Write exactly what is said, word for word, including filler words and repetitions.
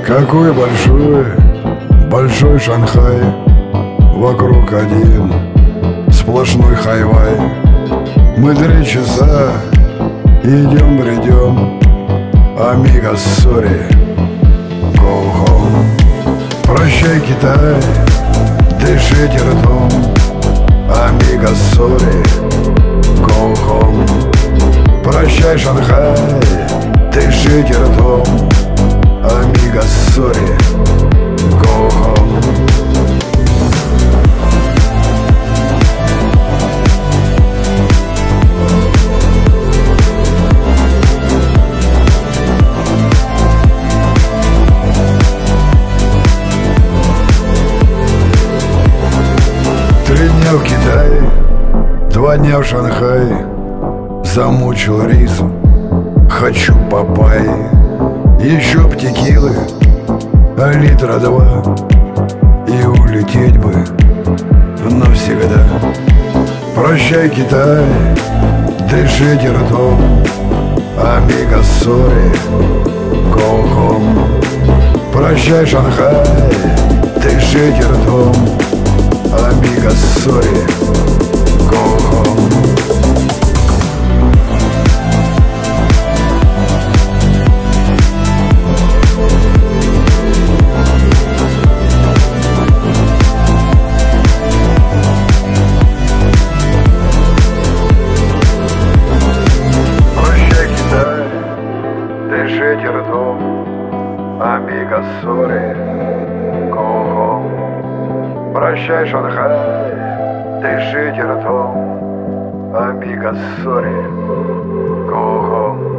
Какой большой, большой Шанхай, вокруг один сплошной хайвай. Мы три часа идем, бредем, амиго, сори, go home. Прощай, Китай, дышите ртом, амиго, сори, go home. Прощай, Шанхай, дышите ртом, амиго, сори, go home. Три дня в Китае, два дня в Шанхае, замучил рису, хочу папайи. Еще б текилы, а литра два, и улететь бы навсегда. Прощай, Китай, дышите ртом, амиго, сори, go home. Прощай, Шанхай, дышите ртом, амиго, сори, go home. Дышите ртом, амиго, сори, go home. Прощай, Шанхай, дышите ртом, амиго, сори, go home.